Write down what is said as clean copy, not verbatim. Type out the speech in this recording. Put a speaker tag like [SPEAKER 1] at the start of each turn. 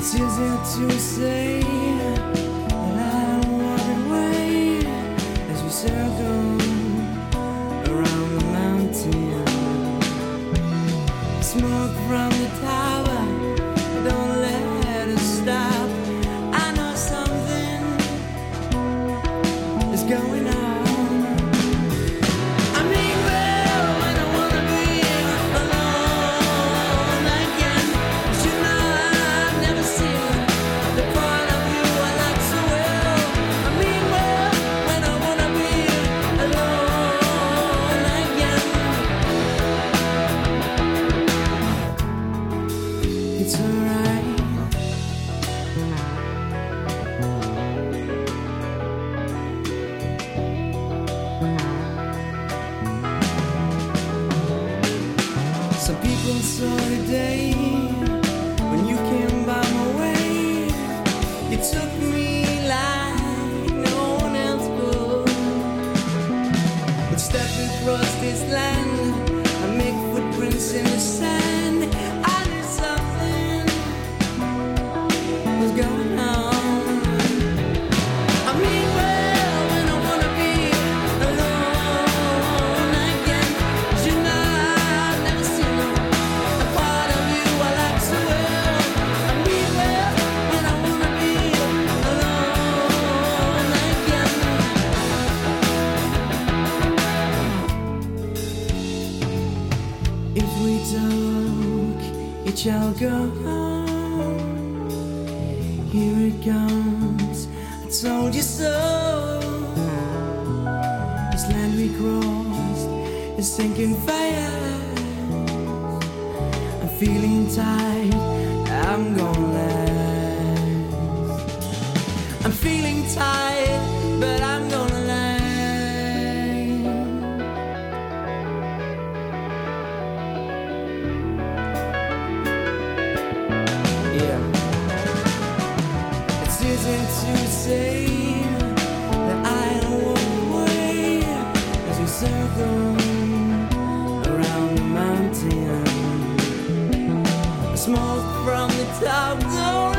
[SPEAKER 1] It's easy to say that I don't walk away as we circle around the mountain. Smoke from the tower, don't let us stop. I know something is going on. It's alright. Some people saw the day when you came by my way. You took me like no one else could. But step across this land, I make footprints in the sand. I knew something was going on. I mean well when I wanna be alone again. 'Cause you know I've never seen a part of you I like so well. I mean well when I wanna be alone again. If we talk, it shall go on. Here it comes, I told you so. This land we crossed is sinking fast. I'm feeling tight, I'm gonna last. I'm feeling tight, but I'm gonna last. Yeah. It's easy to say that I don't walk away as we circle around the mountain. Smoke from the top, don't